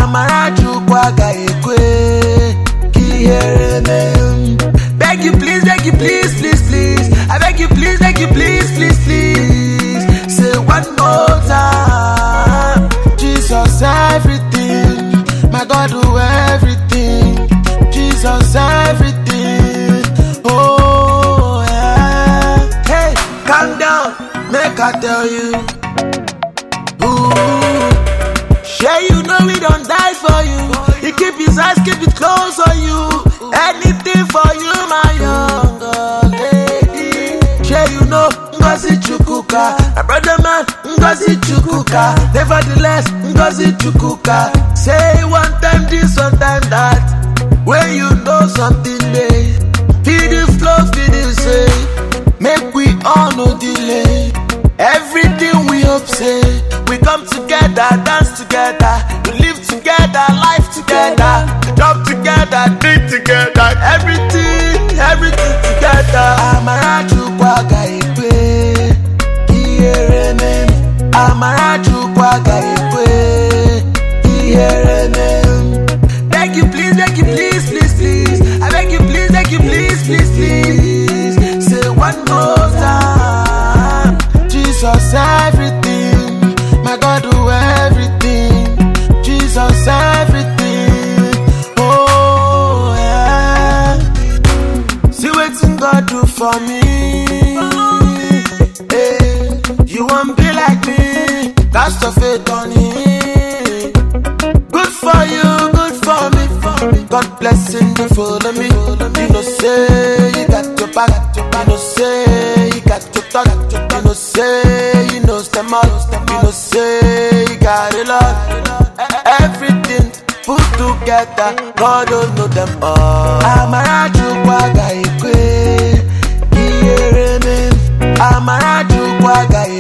Amarachukwu ga-ekwe ka ihere mee. Beg you please, please, please. I beg you please, please, please. Say one more time. Jesus, everything. My God, do everything. Jesus, everything. Oh, yeah. Hey, calm down. Make I tell you. Ooh. Sure, you know we don't die for you. He keep his eyes, keep it close on you. Anything for you, my young lady. Sure, you know Ngozi Chukwuka. My brother man, Ngozi Chukwuka. Nevertheless, Ngozi Chukwuka. Say one time this, one time that. When you know something, they feed the flow, feed the say. Make we all no delay. Everything we hope say. We come together, dance together. We live together, life together. We jump together, drink together. Everything together. Amarachukwu ga-ekwe ka ihere mee. Amarachukwu ga-ekwe ka ihere mee. Beg you please, please, please. I beg you please, please, please. Say one more time. Jesus, everything. My God, do everything. Jesus, everything. Oh, yeah. See what God do for me. Hey, you won't be like me. Cast your faith on Him. Good for you, good for me. God blessing you, follow me. You know, say you got your back. You know, say you got your talk. You know, say you know, stem out. You know, say you got a lot. Everything put together, God don't know them all. Amarachukwu ga-ekwe ka ihere mee. Amarachukwu ga-ekwe